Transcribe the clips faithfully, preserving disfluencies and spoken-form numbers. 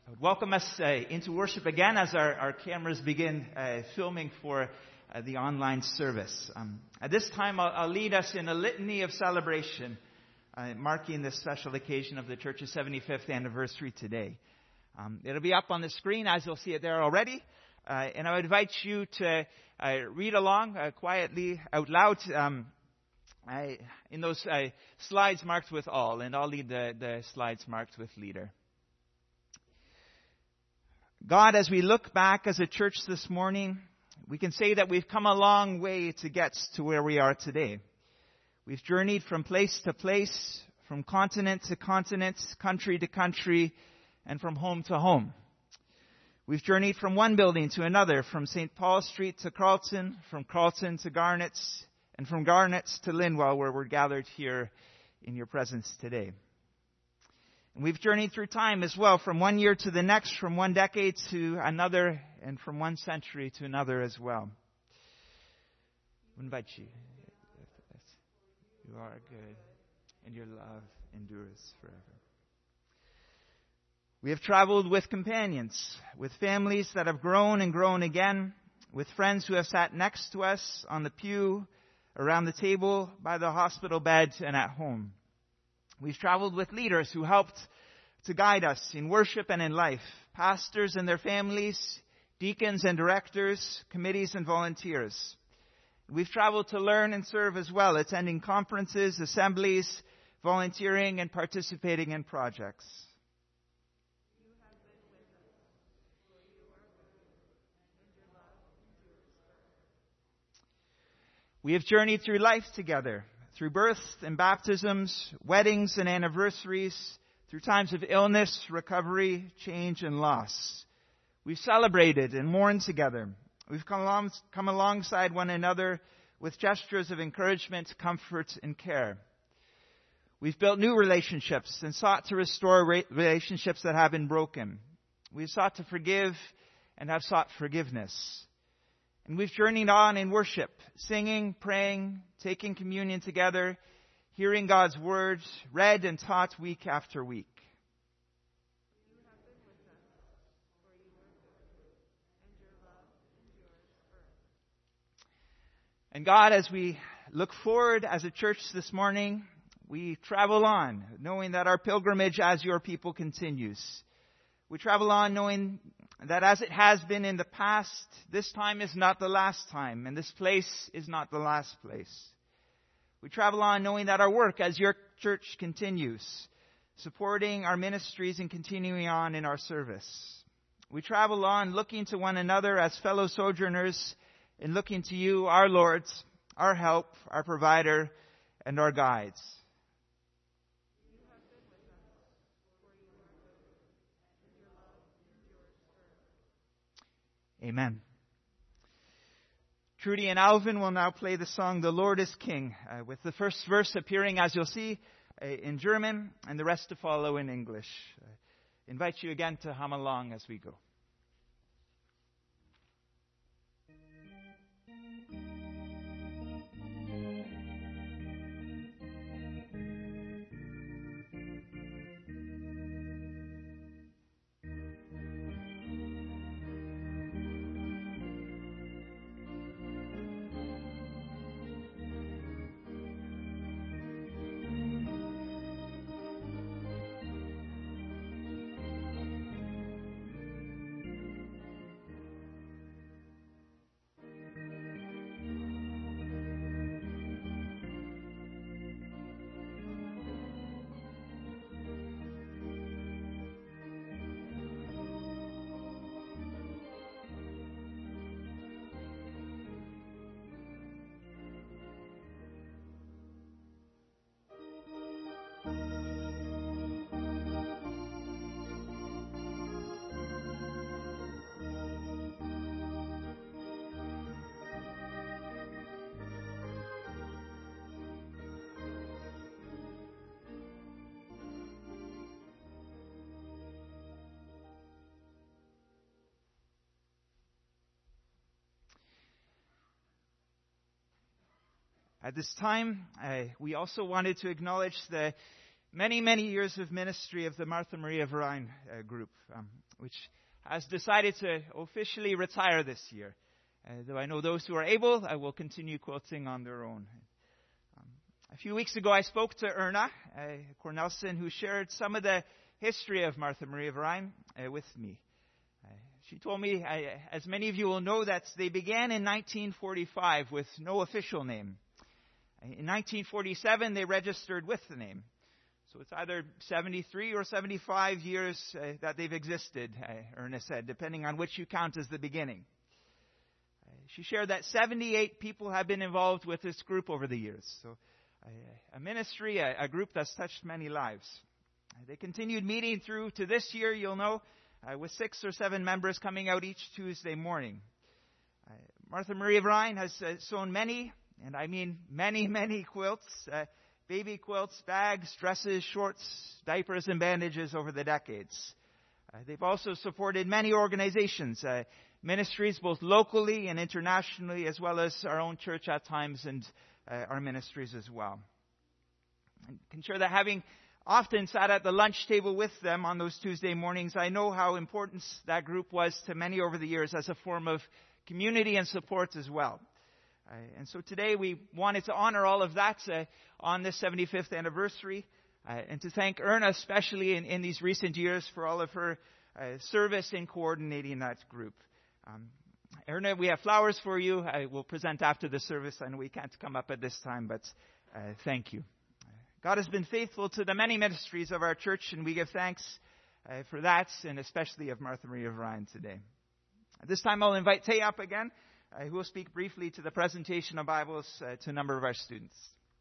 I would welcome us uh, into worship again as our, our cameras begin uh, filming for uh, the online service. Um, at this time, I'll, I'll lead us in a litany of celebration, uh, marking this special occasion of the Church's seventy-fifth anniversary today. Um, it'll be up on the screen, as you'll see it there already. Uh, and I would invite you to uh, read along uh, quietly out loud um, I, in those uh, slides marked with all. And I'll lead the, the slides marked with leader. God, as we look back as a church this morning, we can say that we've come a long way to get to where we are today. We've journeyed from place to place, from continent to continent, country to country, and from home to home. We've journeyed from one building to another, from Saint Paul Street to Carlton, from Carlton to Garnet's, and from Garnet's to Linwell, where we're gathered here in your presence today. And we've journeyed through time as well, from one year to the next, from one decade to another, and from one century to another as well. I invite you. You are good, and your love endures forever. We have traveled with companions, with families that have grown and grown again, with friends who have sat next to us on the pew, around the table, by the hospital bed, and at home. We've traveled with leaders who helped to guide us in worship and in life, pastors and their families, deacons and directors, committees and volunteers. We've traveled to learn and serve as well, attending conferences, assemblies, volunteering and participating in projects. We have journeyed through life together, through births and baptisms, weddings and anniversaries, through times of illness, recovery, change, and loss. We've celebrated and mourned together. We've come, along, come alongside one another with gestures of encouragement, comfort, and care. We've built new relationships and sought to restore re- relationships that have been broken. We've sought to forgive and have sought forgiveness. And we've journeyed on in worship, singing, praying, taking communion together, hearing God's word, read and taught week after week. And God, as we look forward as a church this morning, we travel on, knowing that our pilgrimage as your people continues. We travel on knowing that as it has been in the past, this time is not the last time, and this place is not the last place. We travel on knowing that our work as your church continues, supporting our ministries and continuing on in our service. We travel on looking to one another as fellow sojourners and looking to you, our Lord, our help, our provider, and our guides. Amen. Trudy and Alvin will now play the song, The Lord is King, uh, with the first verse appearing, as you'll see, uh, in German, and the rest to follow in English. I uh, invite you again to hum along as we go. At this time, uh, we also wanted to acknowledge the many, many years of ministry of the Martha Maria Verein uh, group, um, which has decided to officially retire this year. Uh, though I know those who are able, I will continue quilting on their own. Um, a few weeks ago, I spoke to Erna uh, Cornelson, who shared some of the history of Martha Maria Verein uh, with me. Uh, she told me, uh, as many of you will know, that they began in nineteen forty-five with no official name. In nineteen forty-seven, they registered with the name. So it's either seventy-three or seventy-five years uh, that they've existed, uh, Erna said, depending on which you count as the beginning. Uh, she shared that seventy-eight people have been involved with this group over the years. So uh, a ministry, a, a group that's touched many lives. Uh, they continued meeting through to this year, you'll know, uh, with six or seven members coming out each Tuesday morning. Uh, Martha Maria Verein has uh, sewn many, and I mean many, many quilts, uh, baby quilts, bags, dresses, shorts, diapers, and bandages over the decades. Uh, they've also supported many organizations, uh, ministries both locally and internationally, as well as our own church at times and uh, our ministries as well. I can share that having often sat at the lunch table with them on those Tuesday mornings, I know how important that group was to many over the years as a form of community and support as well. Uh, and so today we wanted to honor all of that uh, on this seventy-fifth anniversary uh, and to thank Erna especially in, in these recent years for all of her uh, service in coordinating that group. Um, Erna, we have flowers for you. I will present after the service. I know we can't come up at this time, but uh, thank you. God has been faithful to the many ministries of our church, and we give thanks uh, for that, and especially of Martha Maria Verein today. At this time, I'll invite Tay up again, Uh, who will speak briefly to the presentation of Bibles uh, to a number of our students.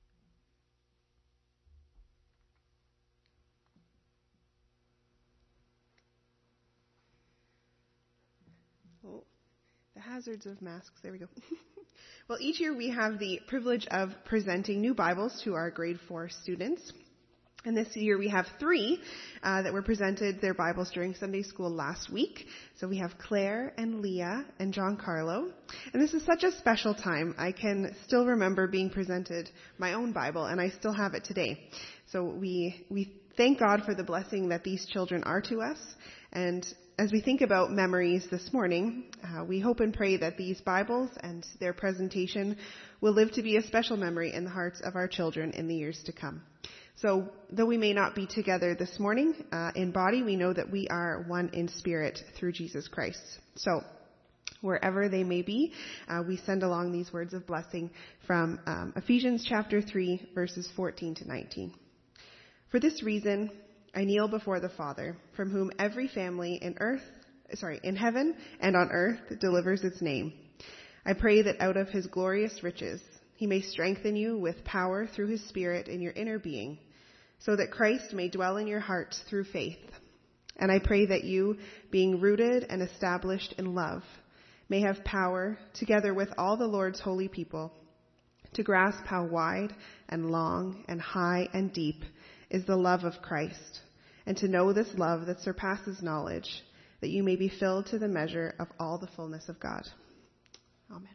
Oh, the hazards of masks. There we go. Well, each year we have the privilege of presenting new Bibles to our grade four students. And this year we have three uh, that were presented their Bibles during Sunday school last week. So we have Claire and Leah and John Carlo. And this is such a special time. I can still remember being presented my own Bible, and I still have it today. So we we thank God for the blessing that these children are to us. And as we think about memories this morning, uh, we hope and pray that these Bibles and their presentation will live to be a special memory in the hearts of our children in the years to come. So though we may not be together this morning uh, in body, we know that we are one in spirit through Jesus Christ. So wherever they may be, uh, we send along these words of blessing from um, Ephesians chapter three, verses fourteen to nineteen. For this reason, I kneel before the Father, from whom every family in earth, sorry, in heaven and on earth delivers its name. I pray that out of his glorious riches, he may strengthen you with power through his Spirit in your inner being, so that Christ may dwell in your hearts through faith. And I pray that you, being rooted and established in love, may have power, together with all the Lord's holy people, to grasp how wide and long and high and deep is the love of Christ, and to know this love that surpasses knowledge, that you may be filled to the measure of all the fullness of God. Amen.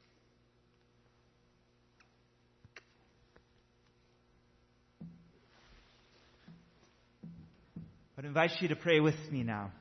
I invite you to pray with me now.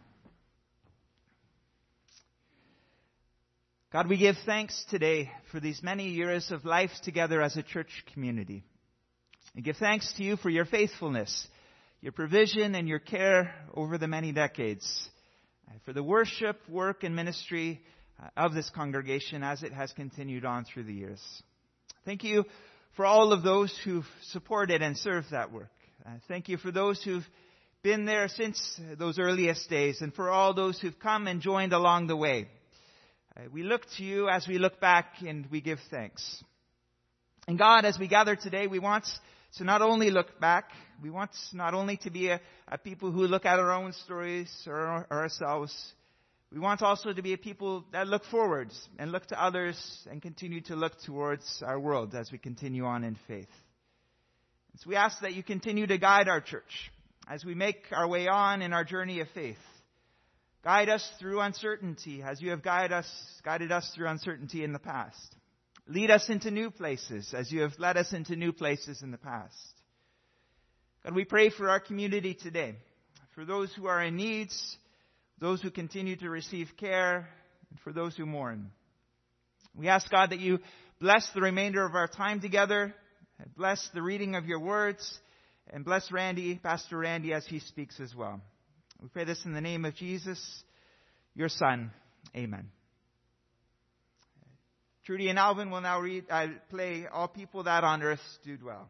God, we give thanks today for these many years of life together as a church community. We give thanks to you for your faithfulness, your provision, and your care over the many decades, for the worship, work, and ministry of this congregation as it has continued on through the years. Thank you for all of those who've supported and served that work. Thank you for those who've been there since those earliest days, and for all those who've come and joined along the way. Uh, we look to you as we look back, and we give thanks. And God, as we gather today, we want to not only look back, we want not only to be a, a people who look at our own stories or, or ourselves, we want also to be a people that look forwards and look to others and continue to look towards our world as we continue on in faith. And so we ask that you continue to guide our church as we make our way on in our journey of faith. Guide us through uncertainty as you have guided us, guided us through uncertainty in the past. Lead us into new places as you have led us into new places in the past. God, we pray for our community today, for those who are in need, those who continue to receive care, and for those who mourn. We ask, God, that you bless the remainder of our time together, and bless the reading of your words, and bless Randy, Pastor Randy, as he speaks as well. We pray this in the name of Jesus, your Son. Amen. Trudy and Alvin will now read, uh, play All People That on Earth Do Dwell.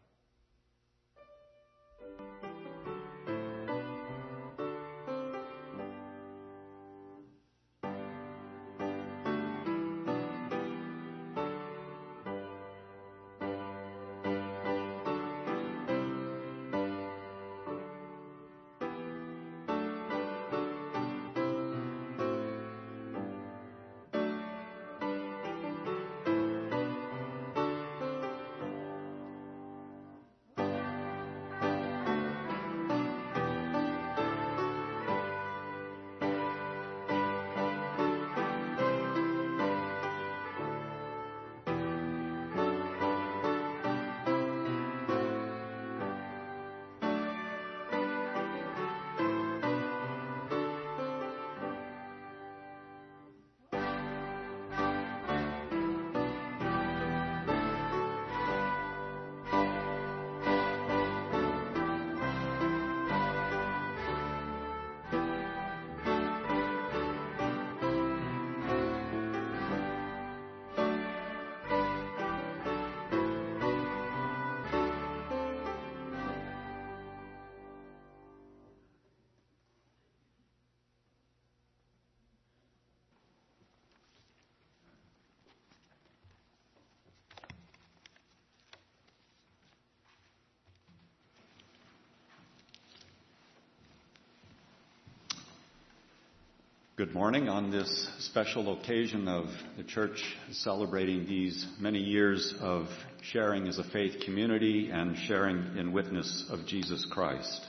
Good morning on this special occasion of the church celebrating these many years of sharing as a faith community and sharing in witness of Jesus Christ.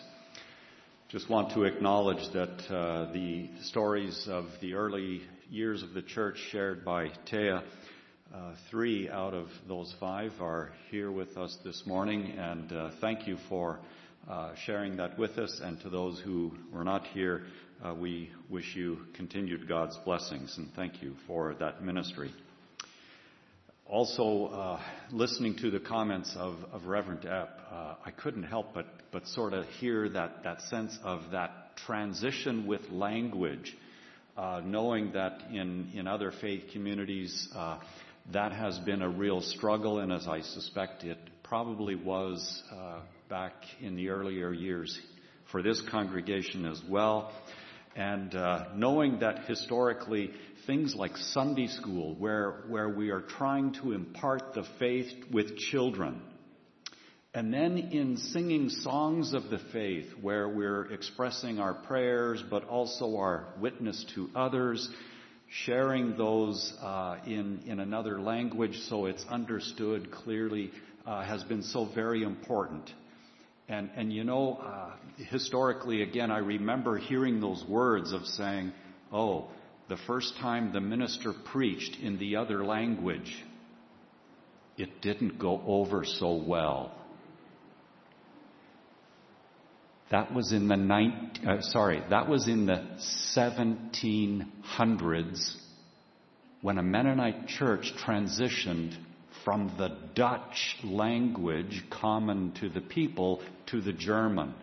Just want to acknowledge that uh, the stories of the early years of the church shared by Thea, uh, three out of those five are here with us this morning, and uh, thank you for uh, sharing that with us. And to those who were not here, Uh, we wish you continued God's blessings, and thank you for that ministry. Also, uh, listening to the comments of, of Reverend Epp, uh, I couldn't help but, but sort of hear that, that sense of that transition with language, uh, knowing that in, in other faith communities uh, that has been a real struggle, and as I suspect it probably was uh, back in the earlier years for this congregation as well. And uh, knowing that historically things like Sunday school, where where we are trying to impart the faith with children, and then in singing songs of the faith, where we're expressing our prayers, but also our witness to others, sharing those uh, in in another language so it's understood clearly, uh, has been so very important. And, and you know, uh, historically, again, I remember hearing those words of saying, oh, the first time the minister preached in the other language, it didn't go over so well. That was in the nineteen, uh, sorry, that was in the seventeen hundreds when a Mennonite church transitioned from the Dutch language common to the people to the German.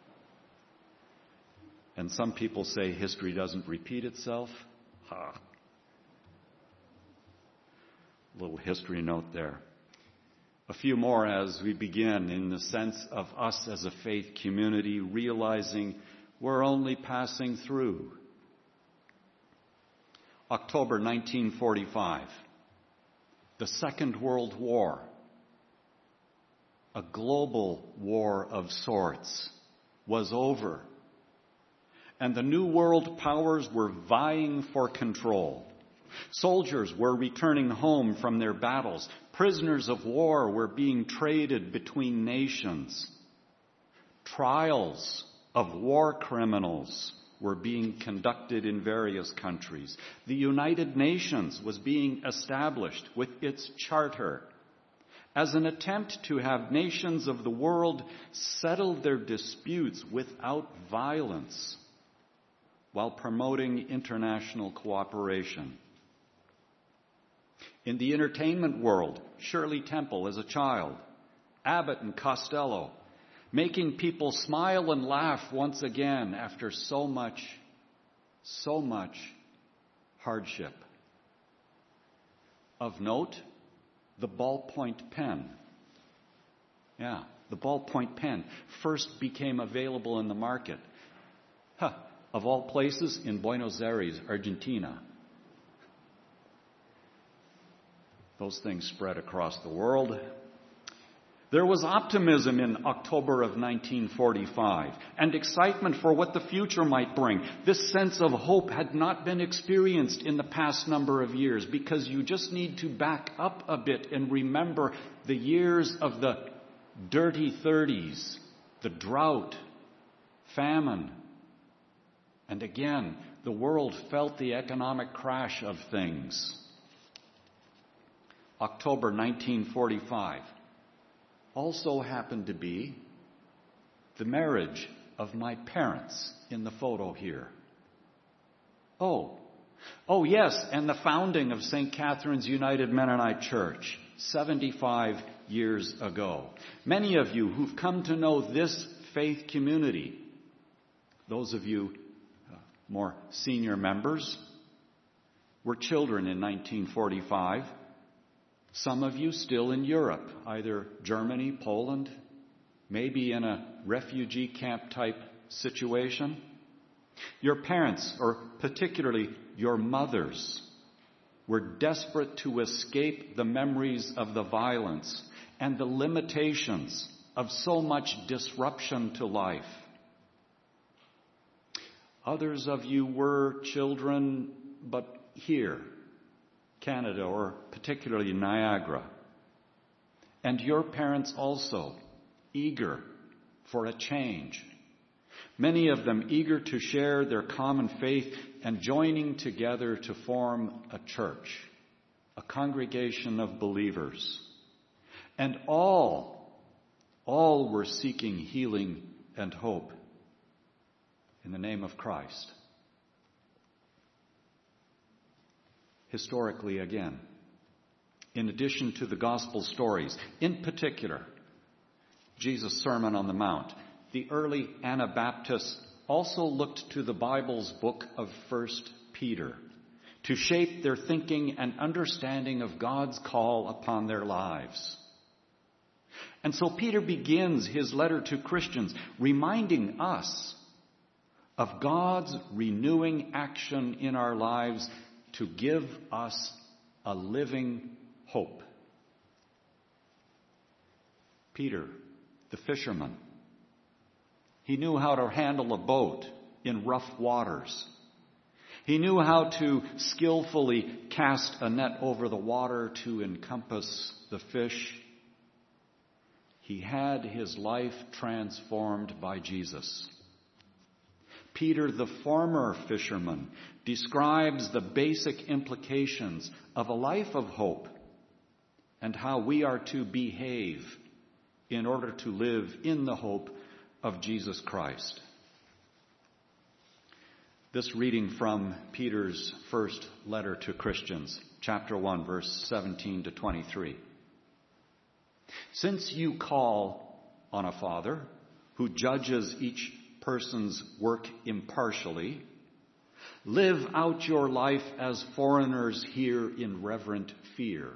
And some people say history doesn't repeat itself. Ha. Little history note there. A few more as we begin in the sense of us as a faith community realizing we're only passing through. October nineteen forty-five. The Second World War, a global war of sorts, was over. And the New World powers were vying for control. Soldiers were returning home from their battles. Prisoners of war were being traded between nations. Trials of war criminals were being conducted in various countries. The United Nations was being established with its charter. as an attempt to have nations of the world settle their disputes without violence while promoting international cooperation. In the entertainment world, Shirley Temple as a child, Abbott and Costello, making people smile and laugh once again after so much, so much hardship. Of note, the ballpoint pen. Yeah, the ballpoint pen first became available in the market. Huh, of all places, in Buenos Aires, Argentina. Those things spread across the world. There was optimism in October of nineteen forty-five and excitement for what the future might bring. This sense of hope had not been experienced in the past number of years, because you just need to back up a bit and remember the years of the dirty thirties, the drought, famine. And again, the world felt the economic crash of things. October nineteen forty-five. Also happened to be the marriage of my parents in the photo here. Oh, oh yes, and the founding of Saint Catherine's United Mennonite Church seventy-five years ago. Many of you who've come to know this faith community, those of you uh, more senior members, were children in nineteen forty-five. Some of you still in Europe, either Germany, Poland, maybe in a refugee camp type situation. Your parents, or particularly your mothers, were desperate to escape the memories of the violence and the limitations of so much disruption to life. Others of you were children, but here, Canada, or particularly Niagara. And your parents also, eager for a change. Many of them eager to share their common faith and joining together to form a church, a congregation of believers. And all, all were seeking healing and hope in the name of Christ. Historically again, in addition to the gospel stories, in particular, Jesus' Sermon on the Mount, the early Anabaptists also looked to the Bible's book of First Peter to shape their thinking and understanding of God's call upon their lives. And so Peter begins his letter to Christians reminding us of God's renewing action in our lives to give us a living hope. Peter, the fisherman, he knew how to handle a boat in rough waters. He knew how to skillfully cast a net over the water to encompass the fish. He had his life transformed by Jesus. Peter, the former fisherman, describes the basic implications of a life of hope and how we are to behave in order to live in the hope of Jesus Christ. This reading from Peter's first letter to Christians, chapter one, verse seventeen to twenty-three. Since you call on a Father who judges each person's work impartially, live out your life as foreigners here in reverent fear.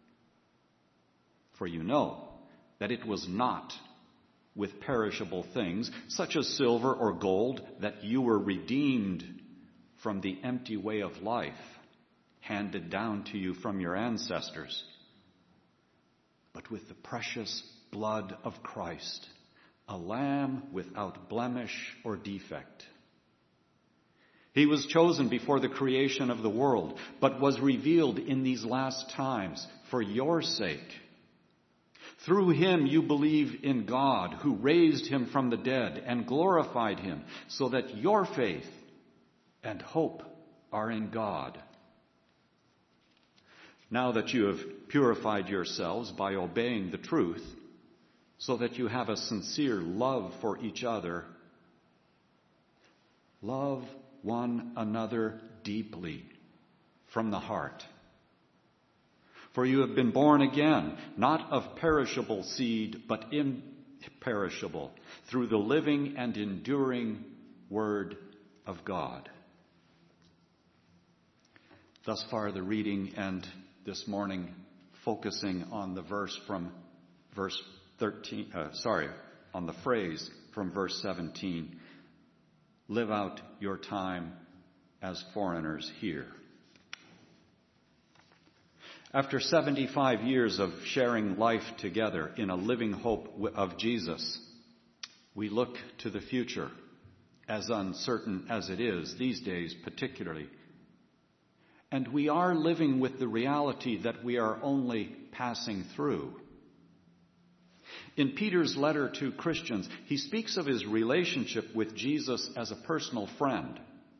For you know that it was not with perishable things, such as silver or gold, that you were redeemed from the empty way of life handed down to you from your ancestors, but with the precious blood of Christ, a lamb without blemish or defect. He was chosen before the creation of the world, but was revealed in these last times for your sake. Through him you believe in God, who raised him from the dead and glorified him, so that your faith and hope are in God. now that you have purified yourselves by obeying the truth, so that you have a sincere love for each other, love one another deeply from the heart. For you have been born again, not of perishable seed, but imperishable, through the living and enduring Word of God. Thus far the reading, and this morning focusing on the verse from verse thirteen, uh, sorry, on the phrase from verse seventeen. Live out your time as foreigners here. After seventy-five years of sharing life together in a living hope of Jesus, we look to the future, as uncertain as it is these days particularly. And we are living with the reality that we are only passing through. In Peter's letter to Christians, he speaks of his relationship with Jesus as a personal friend.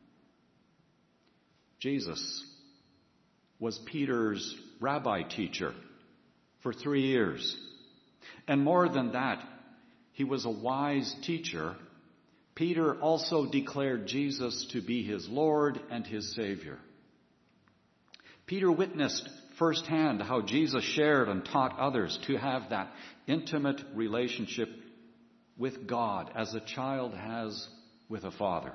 Jesus was Peter's rabbi teacher for three years. And more than that, he was a wise teacher. Peter also declared Jesus to be his Lord and his Savior. Peter witnessed firsthand how Jesus shared and taught others to have that intimate relationship with God as a child has with a father.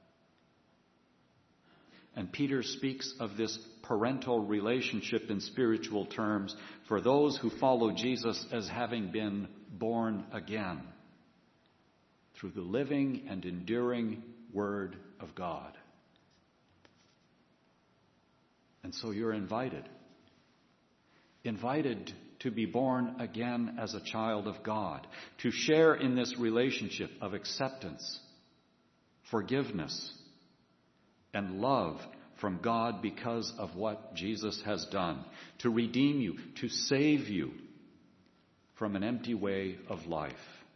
And Peter speaks of this parental relationship in spiritual terms for those who follow Jesus as having been born again through the living and enduring Word of God. And so you're invited. Invited to be born again as a child of God, to share in this relationship of acceptance, forgiveness, and love from God because of what Jesus has done, to redeem you, to save you from an empty way of life.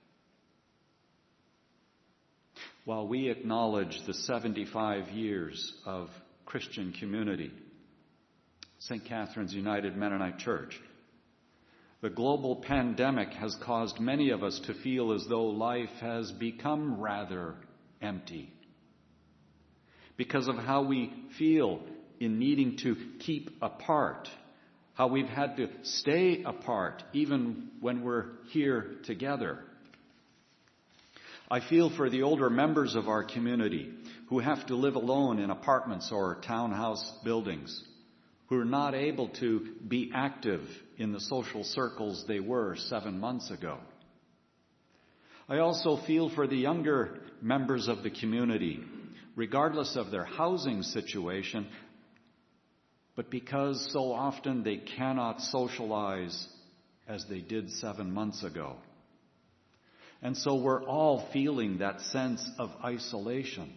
While we acknowledge the seventy-five years of Christian community, Saint Catherine's United Mennonite Church, the global pandemic has caused many of us to feel as though life has become rather empty because of how we feel in needing to keep apart, how we've had to stay apart even when we're here together. I feel for the older members of our community who have to live alone in apartments or townhouse buildings, who are not able to be active in the social circles they were seven months ago. I also feel for the younger members of the community, regardless of their housing situation, but because so often they cannot socialize as they did seven months ago. And so we're all feeling that sense of isolation.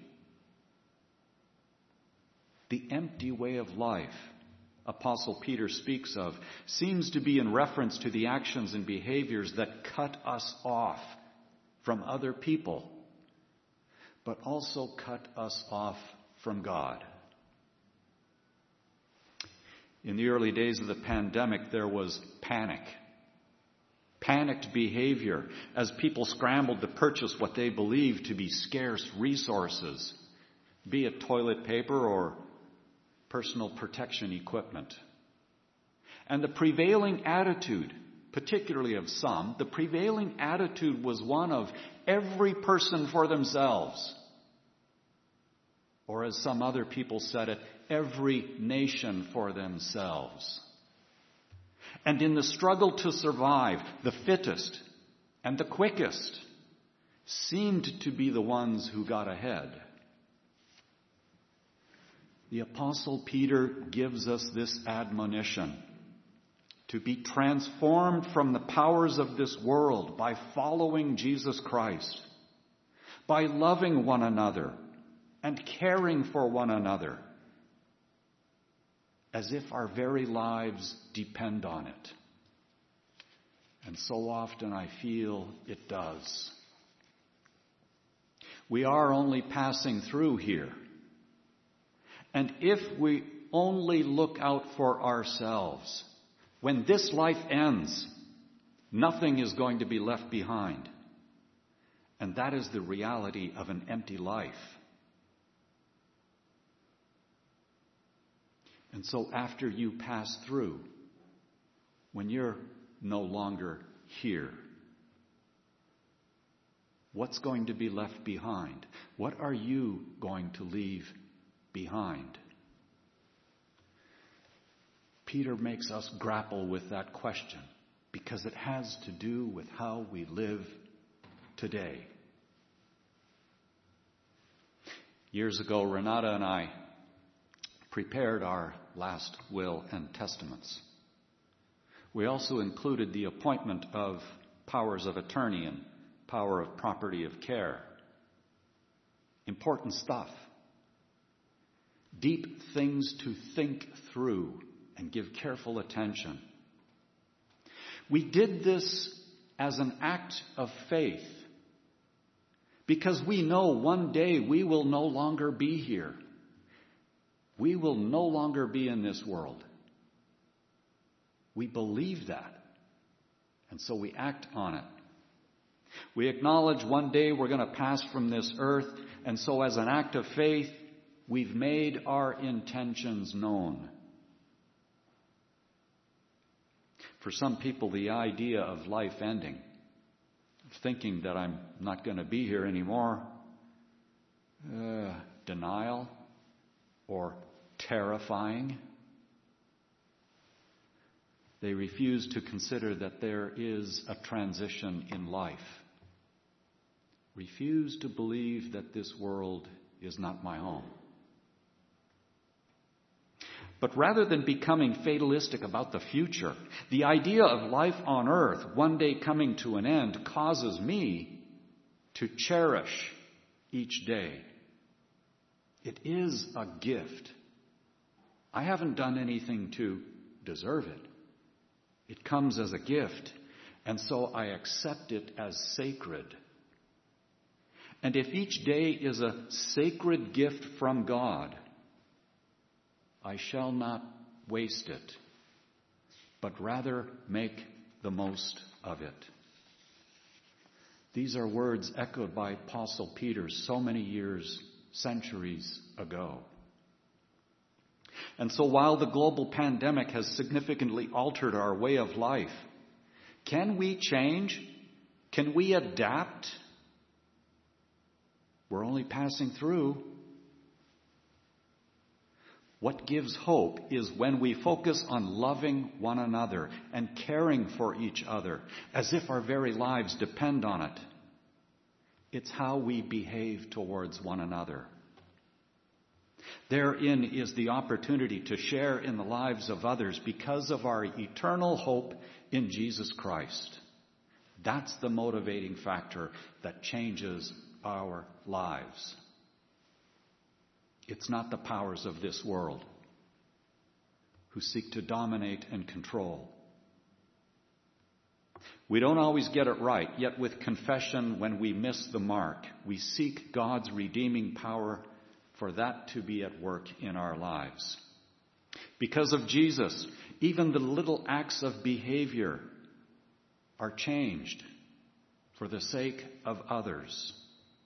The empty way of life Apostle Peter speaks of seems to be in reference to the actions and behaviors that cut us off from other people, but also cut us off from God. In the early days of the pandemic, there was panic. Panicked behavior as people scrambled to purchase what they believed to be scarce resources, be it toilet paper or personal protection equipment. And the prevailing attitude, particularly of some, the prevailing attitude was one of every person for themselves. Or as some other people said it, every nation for themselves. And in the struggle to survive, the fittest and the quickest seemed to be the ones who got ahead. The Apostle Peter gives us this admonition to be transformed from the powers of this world by following Jesus Christ, by loving one another and caring for one another, as if our very lives depend on it. And so often I feel it does. We are only passing through here. And if we only look out for ourselves, when this life ends, nothing is going to be left behind. And that is the reality of an empty life. And so after you pass through, when you're no longer here, what's going to be left behind? What are you going to leave behind? Peter makes us grapple with that question because it has to do with how we live today. Years ago, Renata and I prepared our last will and testaments. We also included the appointment of powers of attorney and power of property of care. Important stuff. Deep things to think through and give careful attention. We did this as an act of faith because we know one day we will no longer be here. We will no longer be in this world. We believe that, and so we act on it. We acknowledge one day we're going to pass from this earth, and so as an act of faith, we've made our intentions known. For some people, the idea of life ending, thinking that I'm not going to be here anymore, uh, denial or terrifying. They refuse to consider that there is a transition in life. Refuse to believe that this world is not my home. But rather than becoming fatalistic about the future, the idea of life on earth one day coming to an end causes me to cherish each day. It is a gift. I haven't done anything to deserve it. It comes as a gift, and so I accept it as sacred. And if each day is a sacred gift from God, I shall not waste it, but rather make the most of it. These are words echoed by Apostle Peter so many years, centuries ago. And so while the global pandemic has significantly altered our way of life, can we change? Can we adapt? We're only passing through. What gives hope is when we focus on loving one another and caring for each other as if our very lives depend on it. It's how we behave towards one another. Therein is the opportunity to share in the lives of others because of our eternal hope in Jesus Christ. That's the motivating factor that changes our lives. It's not the powers of this world who seek to dominate and control. We don't always get it right, yet with confession, when we miss the mark, we seek God's redeeming power for that to be at work in our lives. Because of Jesus, even the little acts of behavior are changed for the sake of others.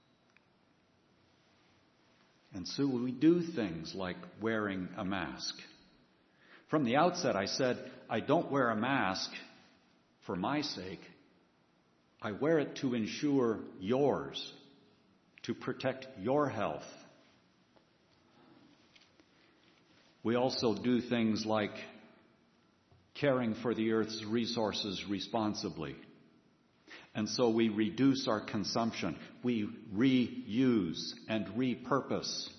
And so we do things like wearing a mask. From the outset, I said, I don't wear a mask for my sake. I wear it to ensure yours, to protect your health. We also do things like caring for the earth's resources responsibly. And so we reduce our consumption. We reuse and repurpose.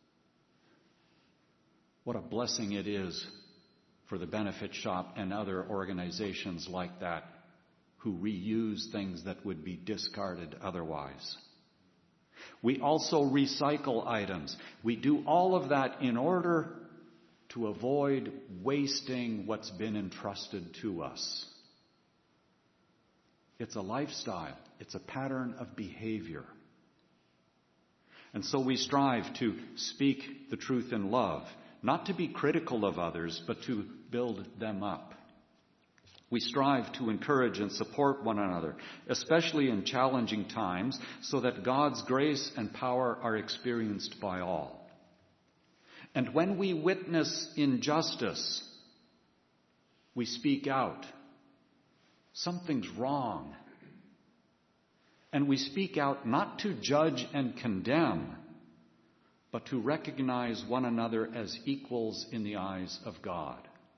What a blessing it is for the Benefit Shop and other organizations like that who reuse things that would be discarded otherwise. We also recycle items. We do all of that in order to avoid wasting what's been entrusted to us. It's a lifestyle. It's a pattern of behavior. And so we strive to speak the truth in love, not to be critical of others, but to build them up. We strive to encourage and support one another, especially in challenging times, so that God's grace and power are experienced by all. And when we witness injustice, we speak out. Something's wrong. And we speak out not to judge and condemn, but to recognize one another as equals in the eyes of God.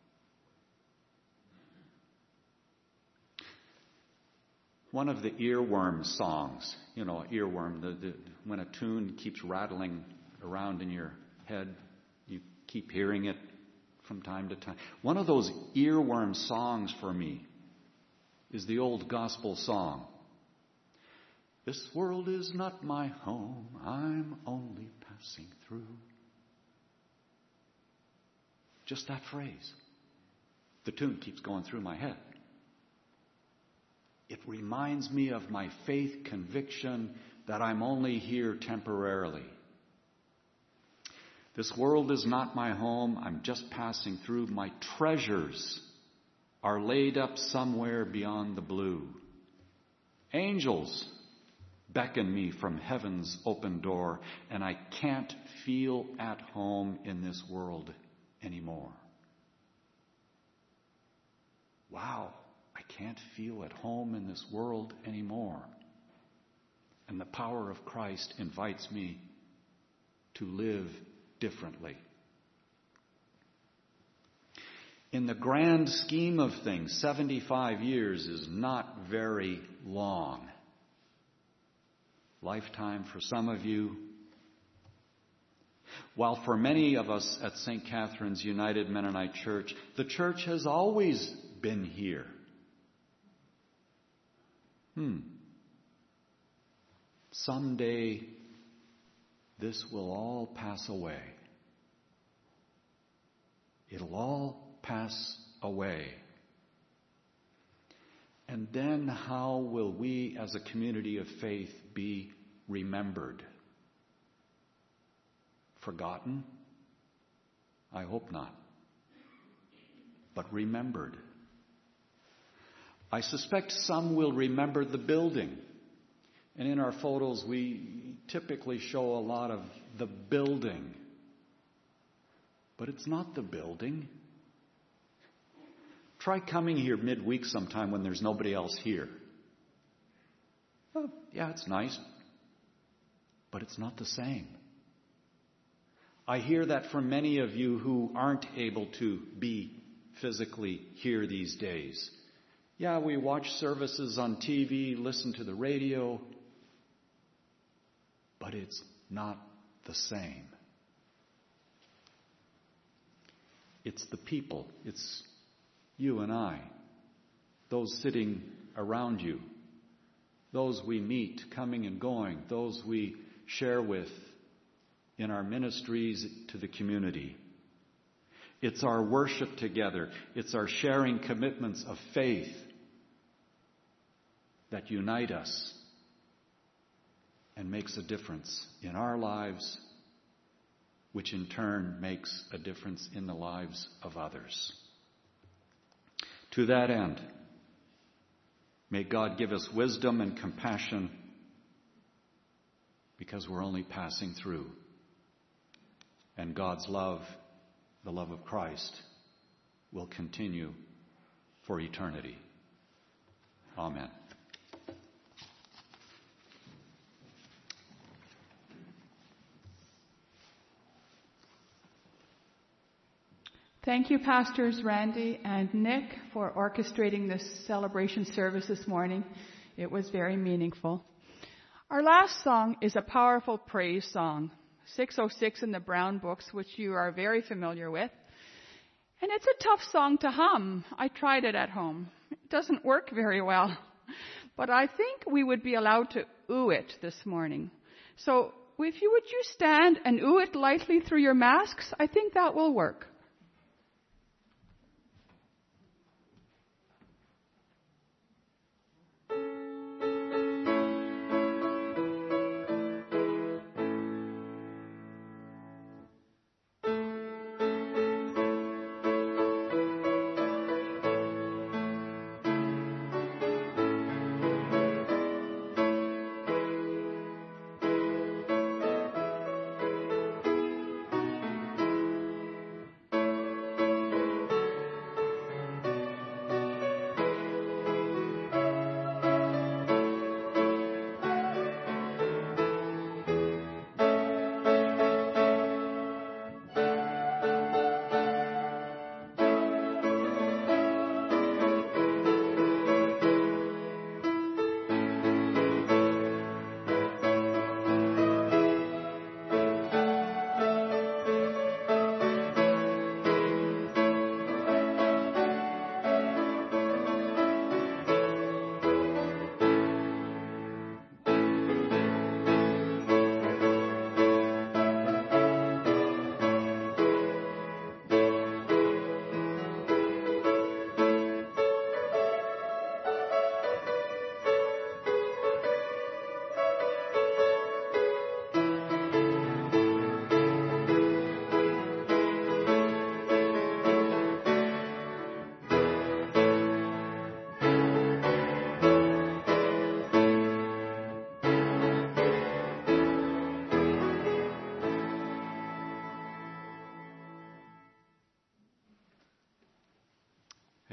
One of the earworm songs, you know, earworm, the, the, when a tune keeps rattling around in your head, you keep hearing it from time to time. One of those earworm songs for me is the old gospel song. This world is not my home, I'm only passing through. Just that phrase. The tune keeps going through my head. It reminds me of my faith conviction that I'm only here temporarily. This world is not my home, I'm just passing through. My treasures are laid up somewhere beyond the blue. Angels beckon me from heaven's open door, and I can't feel at home in this world anymore. Wow, I can't feel at home in this world anymore. And the power of Christ invites me to live differently. In the grand scheme of things, seventy-five years is not very long. Lifetime for some of you. While for many of us at Saint Catherine's United Mennonite Church, the church has always been here. Hmm. Someday, this will all pass away. It'll all pass away. And then how will we as a community of faith be remembered? Forgotten? I hope not. But remembered. I suspect some will remember the building. And in our photos, we typically show a lot of the building. But it's not the building. Try coming here midweek sometime when there's nobody else here. Oh, yeah, it's nice. But it's not the same. I hear that from many of you who aren't able to be physically here these days. Yeah, we watch services on T V, listen to the radio, but it's not the same. It's the people. It's you and I, those sitting around you, those we meet coming and going, those we share with in our ministries to the community. It's our worship together. It's our sharing commitments of faith that unite us and makes a difference in our lives, which in turn makes a difference in the lives of others. To that end, may God give us wisdom and compassion, because we're only passing through. And God's love, the love of Christ, will continue for eternity. Amen. Thank you, Pastors Randy and Nick, for orchestrating this celebration service this morning. It was very meaningful. Our last song is a powerful praise song, six oh six in the Brown Books, which you are very familiar with. And it's a tough song to hum. I tried it at home. It doesn't work very well. But I think we would be allowed to ooh it this morning. So if you would you stand and ooh it lightly through your masks, I think that will work.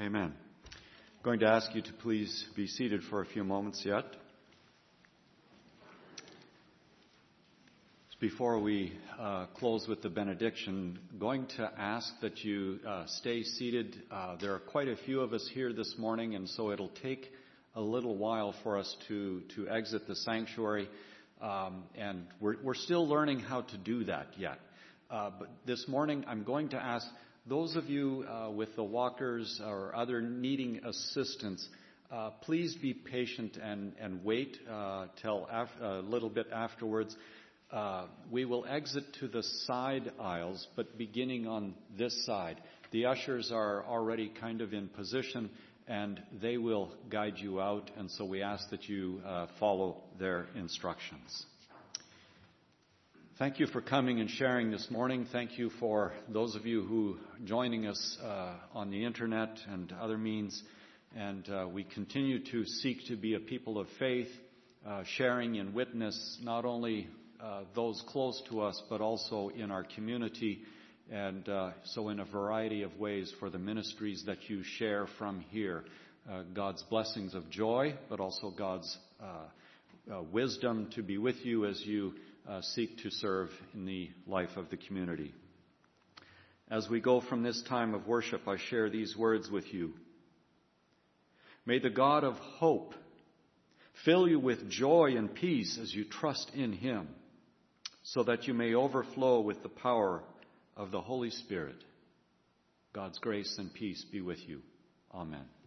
Amen. I'm going to ask you to please be seated for a few moments yet. Before we uh, close with the benediction, I'm going to ask that you uh, stay seated. Uh, there are quite a few of us here this morning, and so it'll take a little while for us to, to exit the sanctuary. Um, and we're, we're still learning how to do that yet. Uh, but this morning, I'm going to ask those of you uh, with the walkers or other needing assistance, uh, please be patient and, and wait uh, till af- a little bit afterwards. Uh, we will exit to the side aisles, but beginning on this side. The ushers are already kind of in position, and they will guide you out, and so we ask that you uh, follow their instructions. Thank you for coming and sharing this morning. Thank you for those of you who are joining us uh, on the internet and other means. And uh, we continue to seek to be a people of faith, uh, sharing in witness, not only Uh, those close to us, but also in our community, and uh, so in a variety of ways for the ministries that you share from here. Uh, God's blessings of joy, but also God's uh, uh, wisdom to be with you as you uh, seek to serve in the life of the community. As we go from this time of worship, I share these words with you. May the God of hope fill you with joy and peace as you trust in Him, so that you may overflow with the power of the Holy Spirit. God's grace and peace be with you. Amen.